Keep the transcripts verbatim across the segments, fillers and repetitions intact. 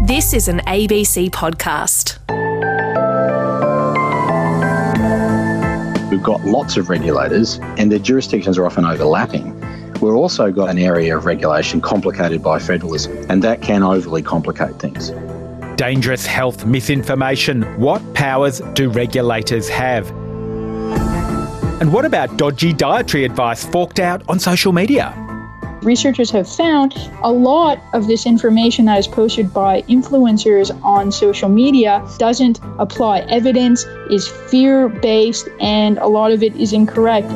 This is an A B C podcast. We've got lots of regulators and their jurisdictions are often overlapping. We've also got an area of regulation complicated by federalism, and that can overly complicate things. Dangerous health misinformation. What powers do regulators have? And what about dodgy dietary advice forked out on social media? Researchers have found a lot of this information that is posted by influencers on social media doesn't apply. Evidence is fear-based, and a lot of it is incorrect.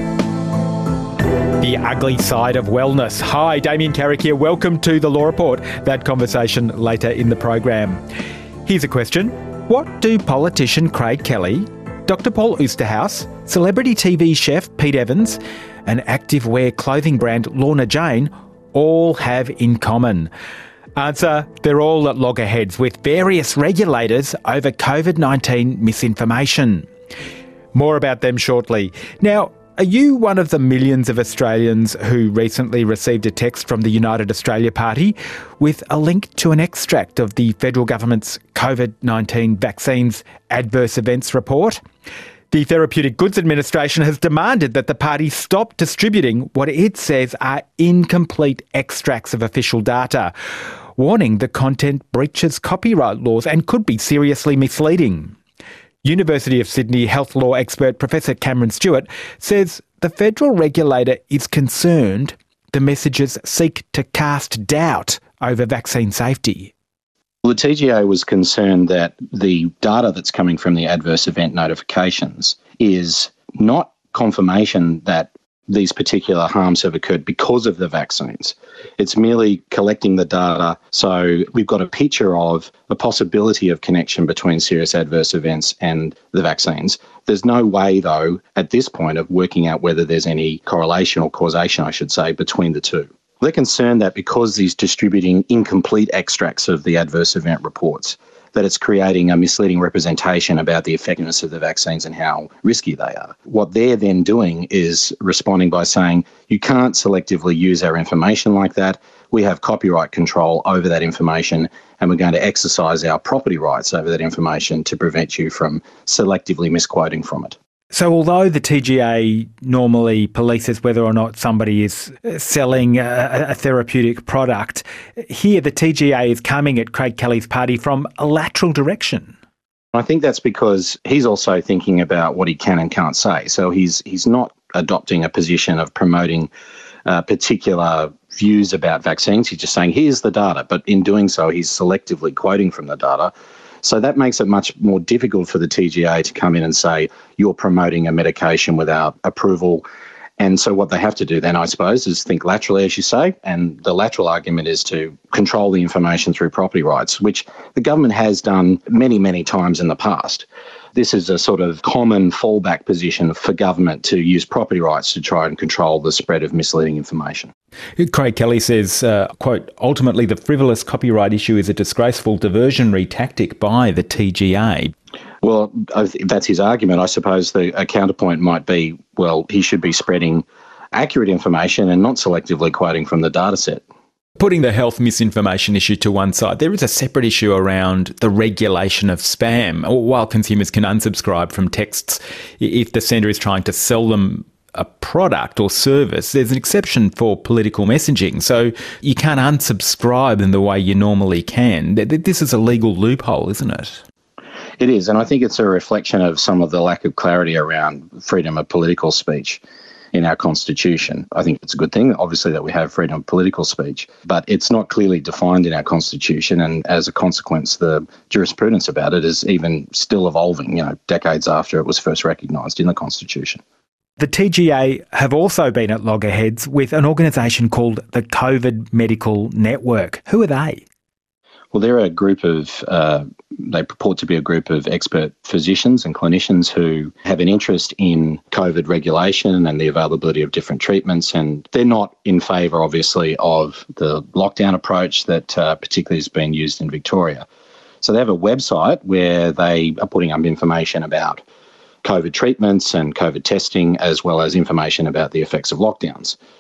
The ugly side of wellness. Hi, Damien Carrick here. Welcome to The Law Report. That conversation later in the program. Here's a question. What do politician Craig Kelly, Doctor Paul Oosterhuis, celebrity T V chef Pete Evans and activewear clothing brand Lorna Jane all have in common? Answer, they're all at loggerheads with various regulators over COVID nineteen misinformation. More about them shortly. Now, are you one of the millions of Australians who recently received a text from the United Australia Party with a link to an extract of the federal government's COVID nineteen vaccines adverse events report? The Therapeutic Goods Administration has demanded that the party stop distributing what it says are incomplete extracts of official data, warning the content breaches copyright laws and could be seriously misleading. University of Sydney health law expert Professor Cameron Stewart says the federal regulator is concerned the messages seek to cast doubt over vaccine safety. Well, the T G A was concerned that the data that's coming from the adverse event notifications is not confirmation that these particular harms have occurred because of the vaccines. It's merely collecting the data so we've got a picture of the possibility of connection between serious adverse events and the vaccines. There's no way, though, at this point of working out whether there's any correlation or causation, I should say, between the two. They're concerned that because he's distributing incomplete extracts of the adverse event reports, that it's creating a misleading representation about the effectiveness of the vaccines and how risky they are. What they're then doing is responding by saying, you can't selectively use our information like that. We have copyright control over that information, and we're going to exercise our property rights over that information to prevent you from selectively misquoting from it. So although the T G A normally polices whether or not somebody is selling a, a therapeutic product, here the T G A is coming at Craig Kelly's party from a lateral direction. I think that's because he's also thinking about what he can and can't say. So he's he's not adopting a position of promoting uh, particular views about vaccines. He's just saying, here's the data. But in doing so, he's selectively quoting from the data. So that makes it much more difficult for the T G A to come in and say, you're promoting a medication without approval. And so what they have to do then, I suppose, is think laterally, as you say, and the lateral argument is to control the information through property rights, which the government has done many, many times in the past. This is a sort of common fallback position for government to use property rights to try and control the spread of misleading information. Craig Kelly says, uh, quote, ultimately the frivolous copyright issue is a disgraceful diversionary tactic by the T G A. Well, that's his argument. I suppose the a counterpoint might be, well, he should be spreading accurate information and not selectively quoting from the data set. Putting the health misinformation issue to one side, there is a separate issue around the regulation of spam. While consumers can unsubscribe from texts if the sender is trying to sell them a product or service, there's an exception for political messaging. So you can't unsubscribe in the way you normally can. This is a legal loophole, isn't it? It is, and I think it's a reflection of some of the lack of clarity around freedom of political speech in our Constitution. I think it's a good thing, obviously, that we have freedom of political speech, but it's not clearly defined in our Constitution, and as a consequence, the jurisprudence about it is even still evolving, you know, decades after it was first recognised in the Constitution. The T G A have also been at loggerheads with an organisation called the COVID Medical Network. Who are they? Well, they're a group of, uh, they purport to be a group of expert physicians and clinicians who have an interest in COVID regulation and the availability of different treatments. And they're not in favour, obviously, of the lockdown approach that uh, particularly has been used in Victoria. So they have a website where they are putting up information about COVID treatments and COVID testing, as well as information about the effects of lockdowns.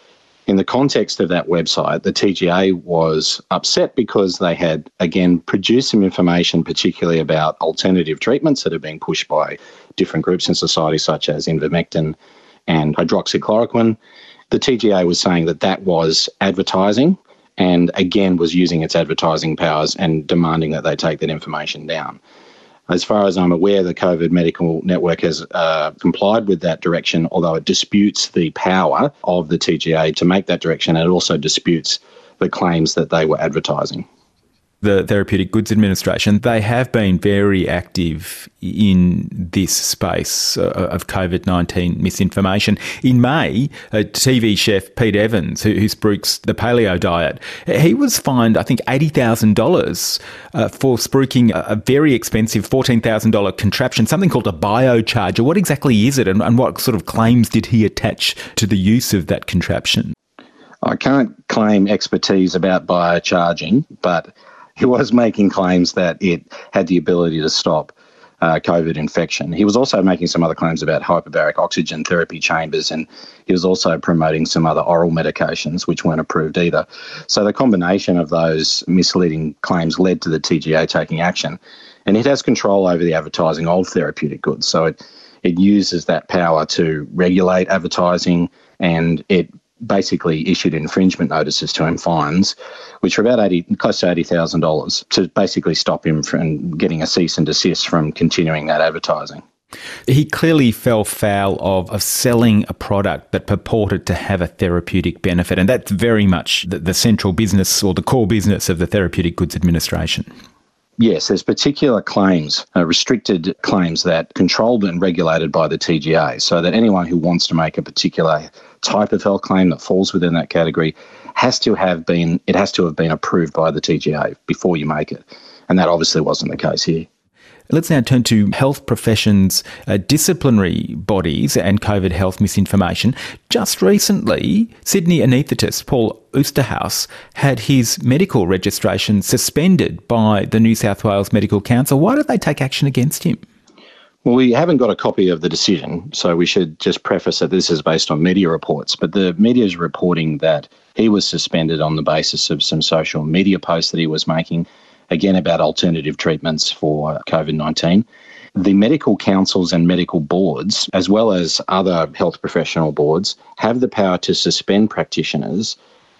In the context of that website, the T G A was upset because they had, again, produced some information, particularly about alternative treatments that are being pushed by different groups in society, such as ivermectin and hydroxychloroquine. The T G A was saying that that was advertising and, again, was using its advertising powers and demanding that they take that information down. As far as I'm aware, the COVID Medical Network has uh, complied with that direction, although it disputes the power of the T G A to make that direction, and it also disputes the claims that they were advertising. The Therapeutic Goods Administration, they have been very active in this space of COVID nineteen misinformation. In May, a T V chef, Pete Evans, who, who spruiks the paleo diet, he was fined, I think, eighty thousand dollars uh, for spruiking a, a very expensive fourteen thousand dollars contraption, something called a biocharger. What exactly is it, and, and what sort of claims did he attach to the use of that contraption? I can't claim expertise about biocharging, but he was making claims that it had the ability to stop uh, COVID infection. He was also making some other claims about hyperbaric oxygen therapy chambers, and he was also promoting some other oral medications which weren't approved either. So the combination of those misleading claims led to the T G A taking action, and it has control over the advertising of therapeutic goods. So it, it uses that power to regulate advertising, and it basically issued infringement notices to him, fines, which were about eighty, close to eighty thousand dollars, to basically stop him from getting a cease and desist from continuing that advertising. He clearly fell foul of, of selling a product that purported to have a therapeutic benefit, and that's very much the, the central business or the core business of the Therapeutic Goods Administration. Yes, there's particular claims, uh, restricted claims that controlled and regulated by the T G A, so that anyone who wants to make a particular type of health claim that falls within that category has to have been, it has to have been approved by the T G A before you make it. And that obviously wasn't the case here. Let's now turn to health professions, uh, disciplinary bodies and COVID health misinformation. Just recently, Sydney anaesthetist Paul Oosterhuis had his medical registration suspended by the New South Wales Medical Council. Why did they take action against him? Well, we haven't got a copy of the decision, so we should just preface that this is based on media reports. But the media is reporting that he was suspended on the basis of some social media posts that he was making, again about alternative treatments for COVID nineteen. The medical councils and medical boards, as well as other health professional boards, have the power to suspend practitioners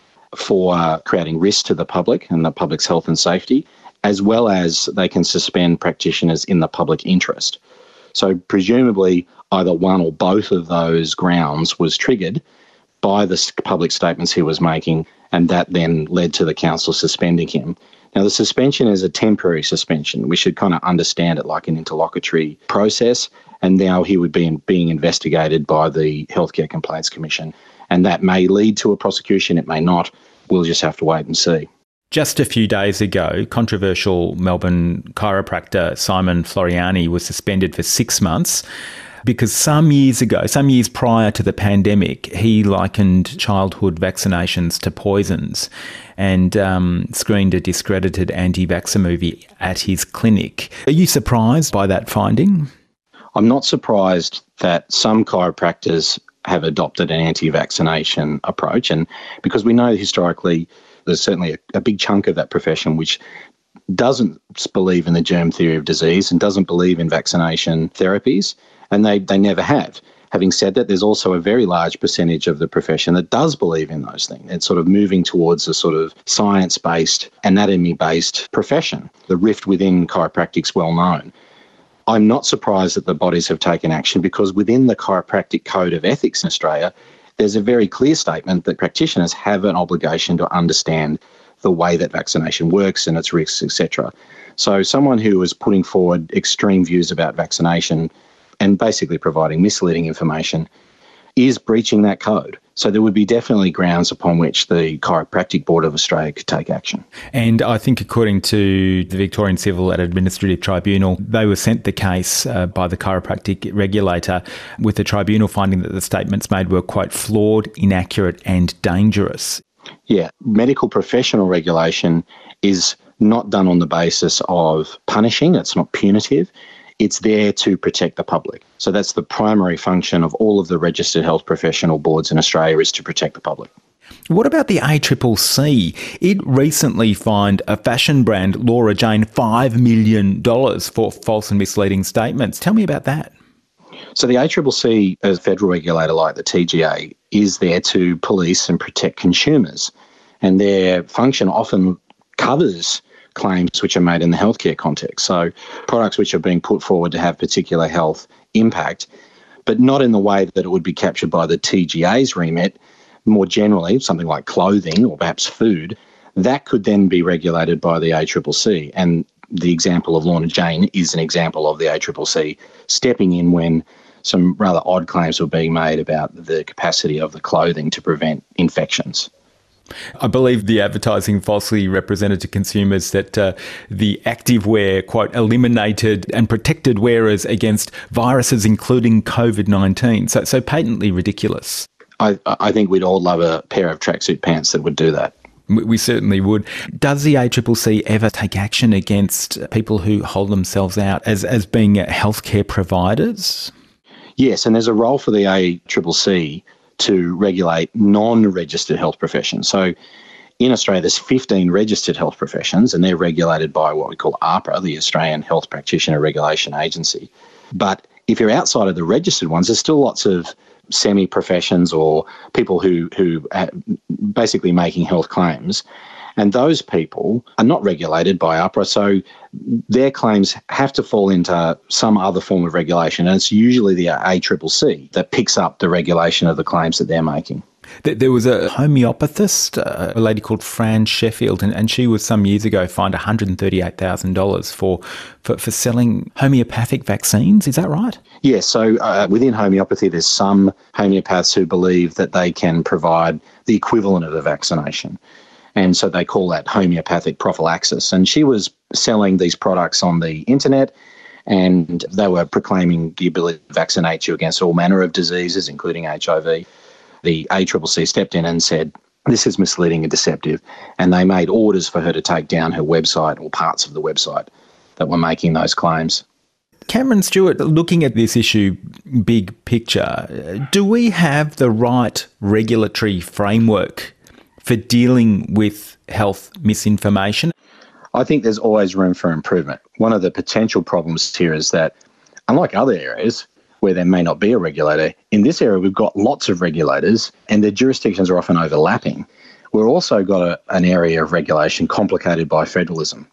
for uh, creating risk to the public and the public's health and safety, as well as they can suspend practitioners in the public interest. So presumably either one or both of those grounds was triggered by the public statements he was making, and that then led to the council suspending him. Now, the suspension is a temporary suspension. We should kind of understand it like an interlocutory process, and now he would be in, being investigated by the Healthcare Complaints Commission, and that may lead to a prosecution, it may not. We'll just have to wait and see. Just a few days ago, controversial Melbourne chiropractor Simon Floriani was suspended for six months because some years ago, some years prior to the pandemic, he likened childhood vaccinations to poisons and um, screened a discredited anti-vaxxer movie at his clinic. Are you surprised by that finding? I'm not surprised that some chiropractors have adopted an anti-vaccination approach, and because we know historically there's certainly a, a big chunk of that profession which doesn't believe in the germ theory of disease and doesn't believe in vaccination therapies, and they, they never have. Having said that, there's also a very large percentage of the profession that does believe in those things. It's sort of moving towards a sort of science-based, anatomy-based profession. The rift within chiropractic's well known. I'm not surprised that the bodies have taken action, because within the Chiropractic Code of Ethics in Australia, there's a very clear statement that practitioners have an obligation to understand the way that vaccination works and its risks, et cetera. So someone who is putting forward extreme views about vaccination and basically providing misleading information is breaching that code. So there would be definitely grounds upon which the Chiropractic Board of Australia could take action. And I think according to the Victorian Civil and Administrative Tribunal, they were sent the case uh, by the chiropractic regulator, with the tribunal finding that the statements made were, quote, flawed, inaccurate and dangerous. Yeah, medical professional regulation is not done on the basis of punishing. It's not punitive. It's there to protect the public. So that's the primary function of all of the registered health professional boards in Australia, is to protect the public. What about the A C C C? It recently fined a fashion brand, Laura Jane, five million dollars for false and misleading statements. Tell me about that. So the A C C C, as a federal regulator like the T G A, is there to police and protect consumers. And their function often covers claims which are made in the healthcare context. So products which are being put forward to have particular health impact, but not in the way that it would be captured by the T G A's remit. More generally, something like clothing or perhaps food, that could then be regulated by the A C C C. And the example of Lorna Jane is an example of the A C C C stepping in when some rather odd claims were being made about the capacity of the clothing to prevent infections. I believe the advertising falsely represented to consumers that uh, the activewear, quote, eliminated and protected wearers against viruses including COVID nineteen. So, so patently ridiculous. I, I think we'd all love a pair of tracksuit pants that would do that. We certainly would. Does the A C C C ever take action against people who hold themselves out as, as being healthcare providers? Yes, and there's a role for the A C C C to regulate non-registered health professions. So in Australia, there's fifteen registered health professions, and they're regulated by what we call AHPRA, the Australian Health Practitioner Regulation Agency. But if you're outside of the registered ones, there's still lots of semi-professions or people who, who are basically making health claims. And those people are not regulated by AHPRA, so their claims have to fall into some other form of regulation. And it's usually the A C C C that picks up the regulation of the claims that they're making. There was a homeopathist, a lady called Fran Sheffield, and, and she was some years ago fined one hundred thirty-eight thousand dollars for, for, for selling homeopathic vaccines. Is that right? Yes. So uh, within homeopathy, there's some homeopaths who believe that they can provide the equivalent of a vaccination. And so they call that homeopathic prophylaxis. And she was selling these products on the internet, and they were proclaiming the ability to vaccinate you against all manner of diseases, including H I V. The A C C C stepped in and said, this is misleading and deceptive. And they made orders for her to take down her website or parts of the website that were making those claims. Cameron Stewart, looking at this issue big picture, do we have the right regulatory framework for dealing with health misinformation? I think there's always room for improvement. One of the potential problems here is that, unlike other areas where there may not be a regulator, in this area we've got lots of regulators and their jurisdictions are often overlapping. We've also got a, an area of regulation complicated by federalism.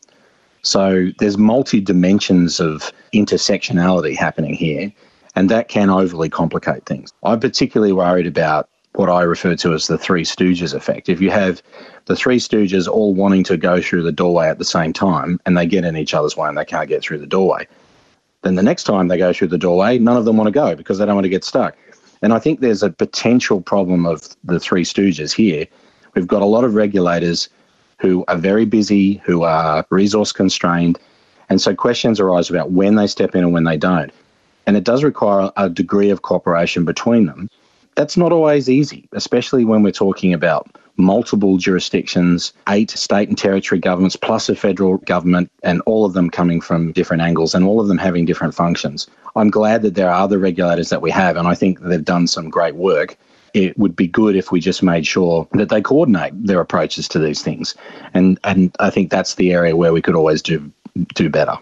So there's multi-dimensions of intersectionality happening here, and that can overly complicate things. I'm particularly worried about what I refer to as the Three Stooges effect. If you have the Three Stooges all wanting to go through the doorway at the same time and they get in each other's way and they can't get through the doorway, then the next time they go through the doorway, none of them want to go because they don't want to get stuck. And I think there's a potential problem of the Three Stooges here. We've got a lot of regulators who are very busy, who are resource constrained, and so questions arise about when they step in and when they don't. And it does require a degree of cooperation between them. That's not always easy, especially when we're talking about multiple jurisdictions, eight state and territory governments, plus a federal government, and all of them coming from different angles and all of them having different functions. I'm glad that there are other regulators that we have, and I think they've done some great work. It would be good if we just made sure that they coordinate their approaches to these things. And and I think that's the area where we could always do do better.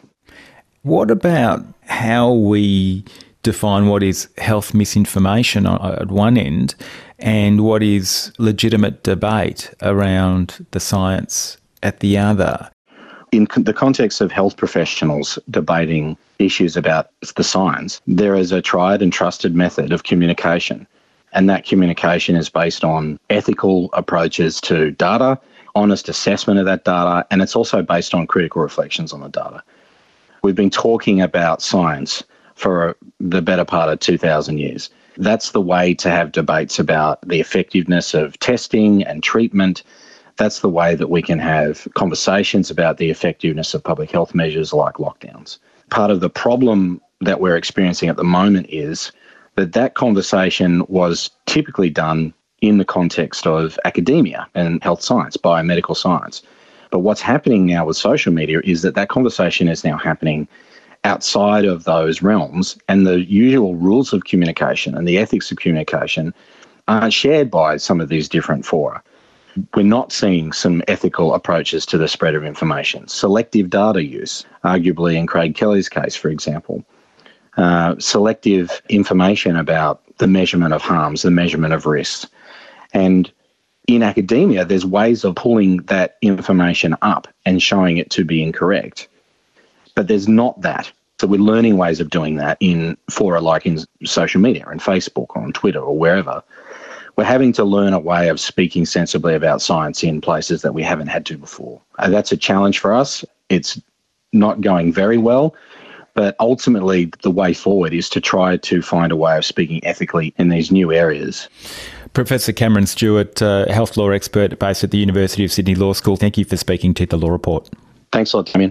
What about how we define what is health misinformation at one end and what is legitimate debate around the science at the other? In the context of health professionals debating issues about the science, there is a tried and trusted method of communication. And that communication is based on ethical approaches to data, honest assessment of that data, and it's also based on critical reflections on the data. We've been talking about science for the better part of two thousand years. That's the way to have debates about the effectiveness of testing and treatment. That's the way that we can have conversations about the effectiveness of public health measures like lockdowns. Part of the problem that we're experiencing at the moment is that that conversation was typically done in the context of academia and health science, biomedical science. But what's happening now with social media is that that conversation is now happening outside of those realms, and the usual rules of communication and the ethics of communication aren't shared by some of these different fora. We're not seeing some ethical approaches to the spread of information. Selective data use, arguably in Craig Kelly's case, for example. Uh, selective information about the measurement of harms, the measurement of risks. And in academia, there's ways of pulling that information up and showing it to be incorrect. But there's not that. So we're learning ways of doing that in fora like in social media, and Facebook or on Twitter or wherever. We're having to learn a way of speaking sensibly about science in places that we haven't had to before. And that's a challenge for us. It's not going very well, but ultimately the way forward is to try to find a way of speaking ethically in these new areas. Professor Cameron Stewart, uh, health law expert based at the University of Sydney Law School, thank you for speaking to The Law Report. Thanks a lot, Damien.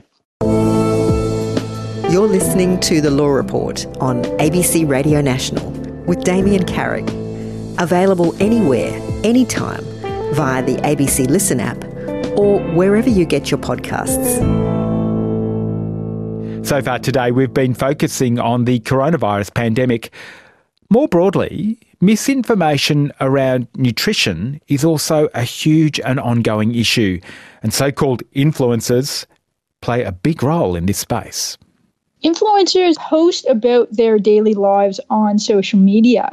You're listening to The Law Report on A B C Radio National with Damien Carrick. Available anywhere, anytime, via the A B C Listen app or wherever you get your podcasts. So far today, we've been focusing on the coronavirus pandemic. More broadly, misinformation around nutrition is also a huge and ongoing issue, and so-called influencers play a big role in this space. Influencers post about their daily lives on social media.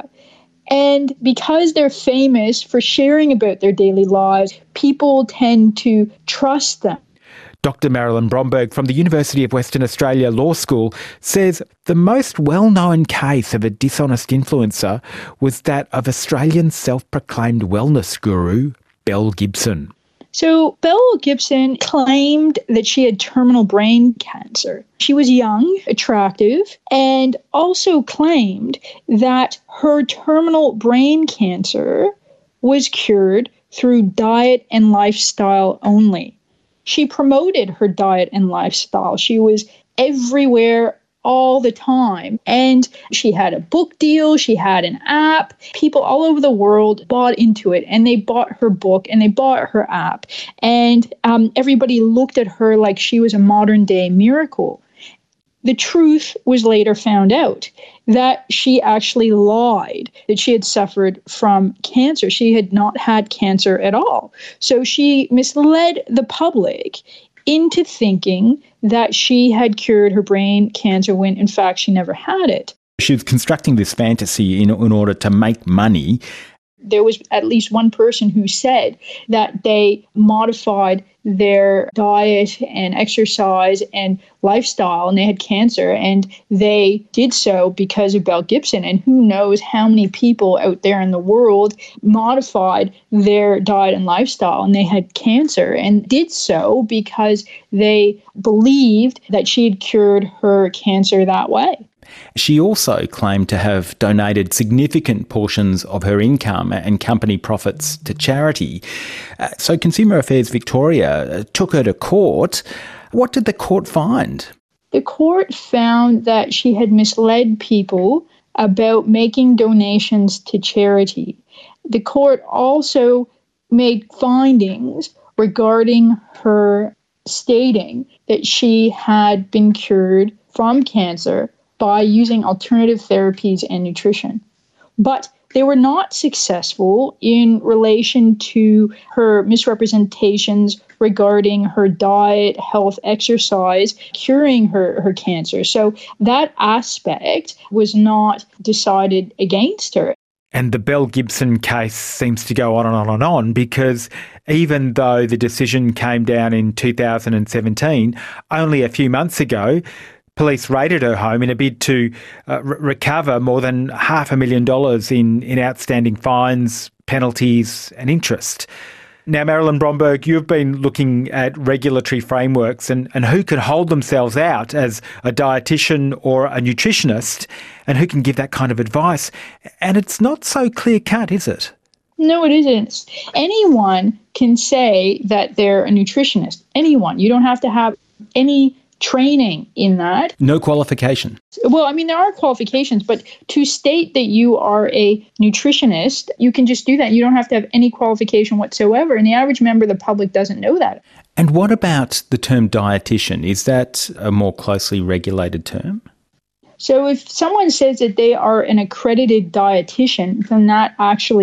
And because they're famous for sharing about their daily lives, people tend to trust them. Doctor Marilyn Bromberg from the University of Western Australia Law School says the most well-known case of a dishonest influencer was that of Australian self-proclaimed wellness guru Belle Gibson. So Belle Gibson claimed that she had terminal brain cancer. She was young, attractive, and also claimed that her terminal brain cancer was cured through diet and lifestyle only. She promoted her diet and lifestyle. She was everywhere all the time. And she had a book deal, she had an app. People all over the world bought into it, and they bought her book and they bought her app. And um, everybody looked at her like she was a modern day miracle. The truth was later found out that she actually lied, that she had suffered from cancer. She had not had cancer at all. So she misled the public into thinking that she had cured her brain cancer when in fact she never had it. She was constructing this fantasy in, in order to make money. There was at least one person who said that they modified their diet and exercise and lifestyle and they had cancer, and they did so because of Belle Gibson. And who knows how many people out there in the world modified their diet and lifestyle and they had cancer, and did so because they believed that she had cured her cancer that way. She also claimed to have donated significant portions of her income and company profits to charity. Uh, so Consumer Affairs Victoria took her to court. What did the court find? The court found that she had misled people about making donations to charity. The court also made findings regarding her stating that she had been cured from cancer by using alternative therapies and nutrition. But they were not successful in relation to her misrepresentations regarding her diet, health, exercise, curing her, her cancer. So that aspect was not decided against her. And the Belle Gibson case seems to go on and on and on, because even though the decision came down in two thousand seventeen, only a few months ago, police raided her home in a bid to uh, r- recover more than half a million dollars in, in outstanding fines, penalties and interest. Now, Marilyn Bromberg, you've been looking at regulatory frameworks and, and who can hold themselves out as a dietitian or a nutritionist and who can give that kind of advice. And it's not so clear-cut, is it? No, it isn't. Anyone can say that they're a nutritionist. Anyone. You don't have to have any training in that. No qualification. Well, I mean, there are qualifications, but to state that you are a nutritionist, you can just do that. You don't have to have any qualification whatsoever. And the average member of the public doesn't know that. And what about the term dietitian? Is that a more closely regulated term? So if someone says that they are an accredited dietitian, then that actually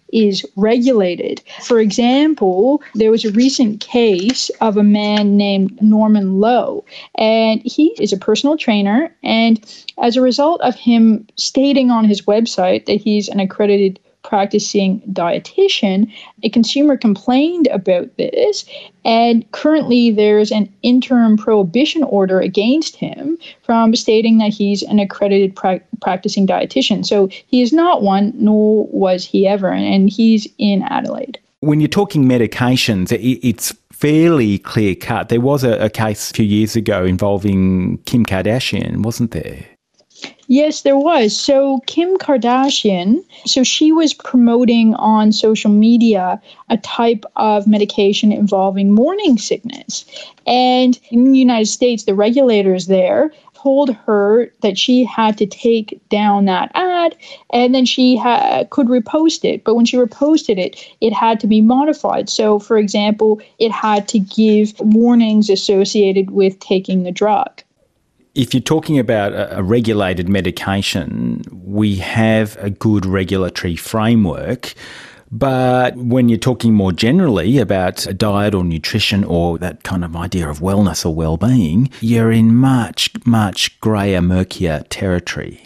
is regulated. For example, there was a recent case of a man named Norman Lowe, and he is a personal trainer, and as a result of him stating on his website that he's an accredited practicing dietitian, a consumer complained about this, and currently there's an interim prohibition order against him from stating that he's an accredited pra- practicing dietitian. So he is not one, nor was he ever, and he's in Adelaide. When you're talking medications, it, it's fairly clear cut. There was a, a case a few years ago involving Kim Kardashian, wasn't there? Yes, there was. So Kim Kardashian, so she was promoting on social media a type of medication involving morning sickness. And in the United States, the regulators there told her that she had to take down that ad, and then she ha- could repost it. But when she reposted it, it had to be modified. So, for example, it had to give warnings associated with taking the drug. If you're talking about a regulated medication, we have a good regulatory framework. But when you're talking more generally about a diet or nutrition or that kind of idea of wellness or well-being, you're in much, much greyer, murkier territory.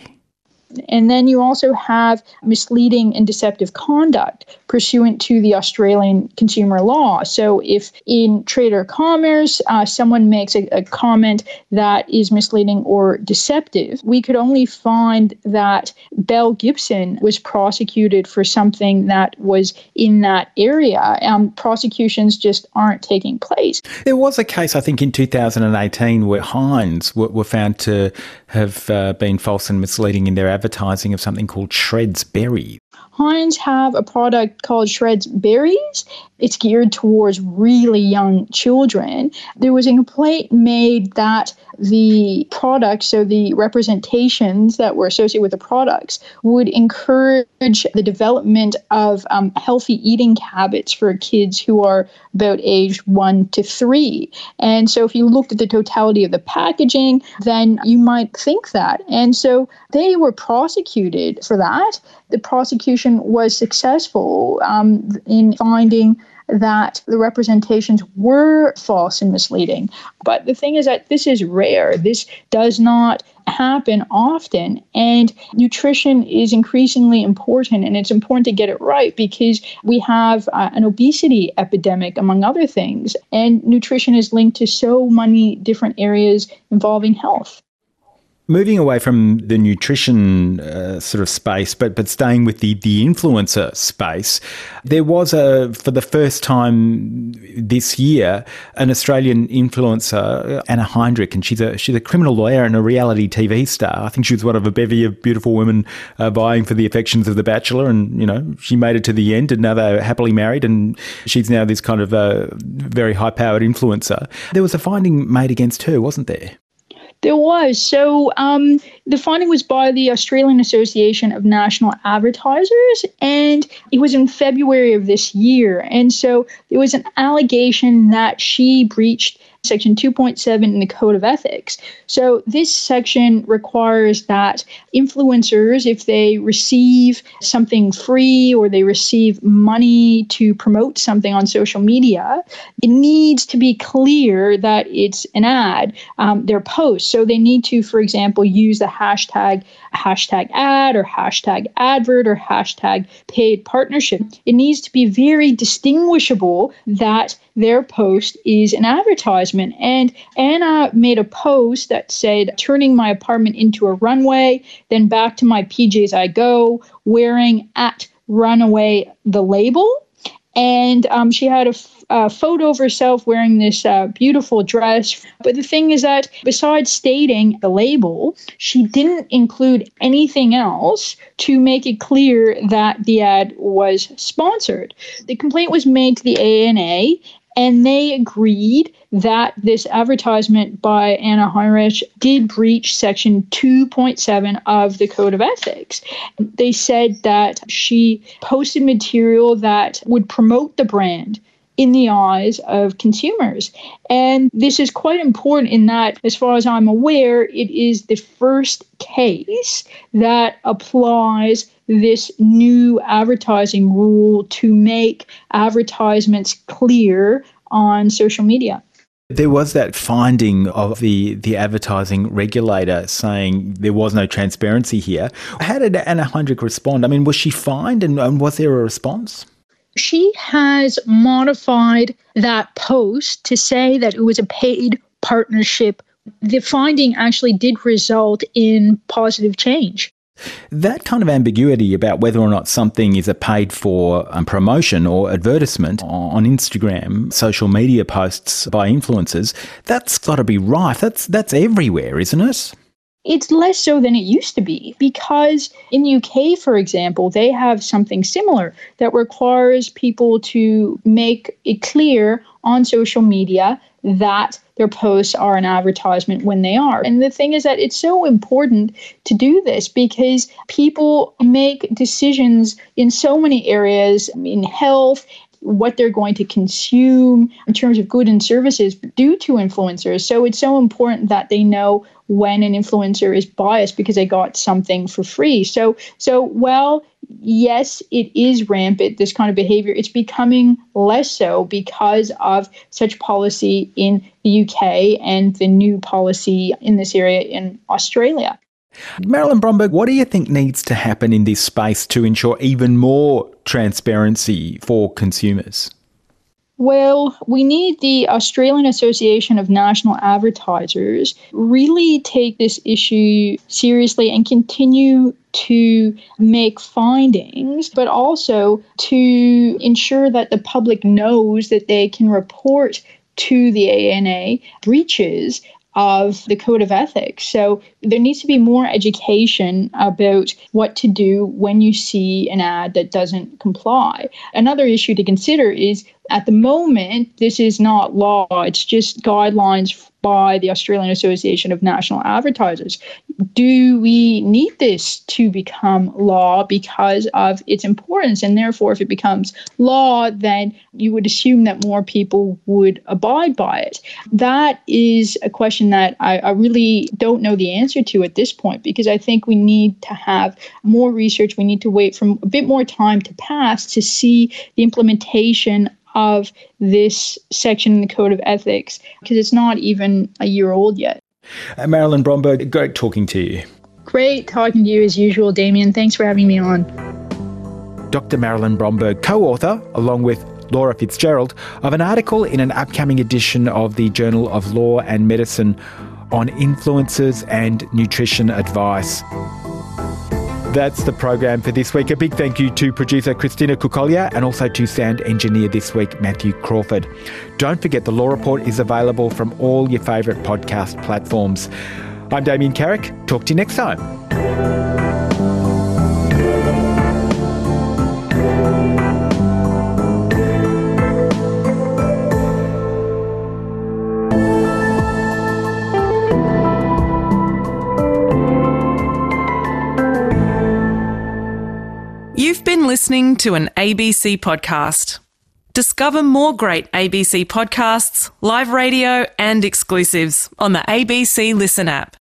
And then you also have misleading and deceptive conduct pursuant to the Australian consumer law. So if in trade or commerce, uh, someone makes a, a comment that is misleading or deceptive, we could only find that Belle Gibson was prosecuted for something that was in that area. Um, prosecutions just aren't taking place. There was a case, I think, in two thousand eighteen where Heinz were, were found to have uh, been false and misleading in their advertising of something called Shreds Berry. Heinz have a product called Shreds Berries. It's geared towards really young children. There was a complaint made that the products, so the representations that were associated with the products, would encourage the development of um, healthy eating habits for kids who are about aged one to three. And so if you looked at the totality of the packaging, then you might think that. And so they were prosecuted for that. The prosecution was successful um, in finding that the representations were false and misleading. But the thing is that this is rare. This does not happen often. And nutrition is increasingly important, and it's important to get it right because we have uh, an obesity epidemic, among other things. And nutrition is linked to so many different areas involving health. Moving away from the nutrition uh, sort of space, but but staying with the, the influencer space, there was, a for the first time this year, an Australian influencer, Anna Heinrich, and she's a she's a criminal lawyer and a reality T V star. I think she was one of a bevy of beautiful women uh, vying for the affections of The Bachelor, and you know she made it to the end, and now they're happily married, and she's now this kind of uh, very high-powered influencer. There was a finding made against her, wasn't there? There was. So um, the finding was by the Australian Association of National Advertisers, and it was in February of this year. And so there was an allegation that she breached Section two point seven in the Code of Ethics. So this section requires that influencers, if they receive something free or they receive money to promote something on social media, it needs to be clear that it's an ad, um, their post. So they need to, for example, use the hashtag hashtag ad or hashtag advert or hashtag paid partnership. It needs to be very distinguishable that their post is an advertisement. And Anna made a post that said, turning my apartment into a runway, then back to my P Js I go, wearing at runaway the label. And um, she had a, f- a photo of herself wearing this uh, beautiful dress. But the thing is that besides stating the label, she didn't include anything else to make it clear that the ad was sponsored. The complaint was made to the A N A, and they agreed that this advertisement by Anna Heinrich did breach Section two point seven of the Code of Ethics. They said that she posted material that would promote the brand in the eyes of consumers. And this is quite important in that, as far as I'm aware, it is the first case that applies this new advertising rule to make advertisements clear on social media. There was that finding of the, the advertising regulator saying there was no transparency here. How did Anna Heinrich respond? I mean, was she fined and, and was there a response? She has modified that post to say that it was a paid partnership. The finding actually did result in positive change. That kind of ambiguity about whether or not something is a paid for um, promotion or advertisement on Instagram, social media posts by influencers, that's got to be rife. That's that's everywhere, isn't it? It's less so than it used to be because in the U K, for example, they have something similar that requires people to make it clear on social media that their posts are an advertisement when they are. And the thing is that it's so important to do this because people make decisions in so many areas, in health, what they're going to consume in terms of goods and services due to influencers. So it's so important that they know when an influencer is biased because they got something for free. So, so well, yes, it is rampant, this kind of behavior. It's becoming less so because of such policy in the U K and the new policy in this area in Australia. Marilyn Bromberg, what do you think needs to happen in this space to ensure even more transparency for consumers? Well, we need the Australian Association of National Advertisers really take this issue seriously and continue to make findings, but also to ensure that the public knows that they can report to the A N A breaches of the Code of Ethics. So there needs to be more education about what to do when you see an ad that doesn't comply. Another issue to consider is at the moment, this is not law. It's just guidelines by the Australian Association of National Advertisers. Do we need this to become law because of its importance? And therefore, if it becomes law, then you would assume that more people would abide by it. That is a question that I, I really don't know the answer to at this point, because I think we need to have more research. We need to wait for a bit more time to pass to see the implementation of this section in the Code of Ethics, because it's not even a year old yet. Uh, Marilyn Bromberg, great talking to you. Great talking to you as usual, Damien. Thanks for having me on. Doctor Marilyn Bromberg, co-author, along with Laura Fitzgerald, of an article in an upcoming edition of the Journal of Law and Medicine on influencers and nutrition advice. That's the program for this week. A big thank you to producer Christina Kukolia and also to sound engineer this week, Matthew Crawford. Don't forget the Law Report is available from all your favourite podcast platforms. I'm Damien Carrick. Talk to you next time. You've been listening to an A B C podcast. Discover more great A B C podcasts, live radio and exclusives on the A B C Listen app.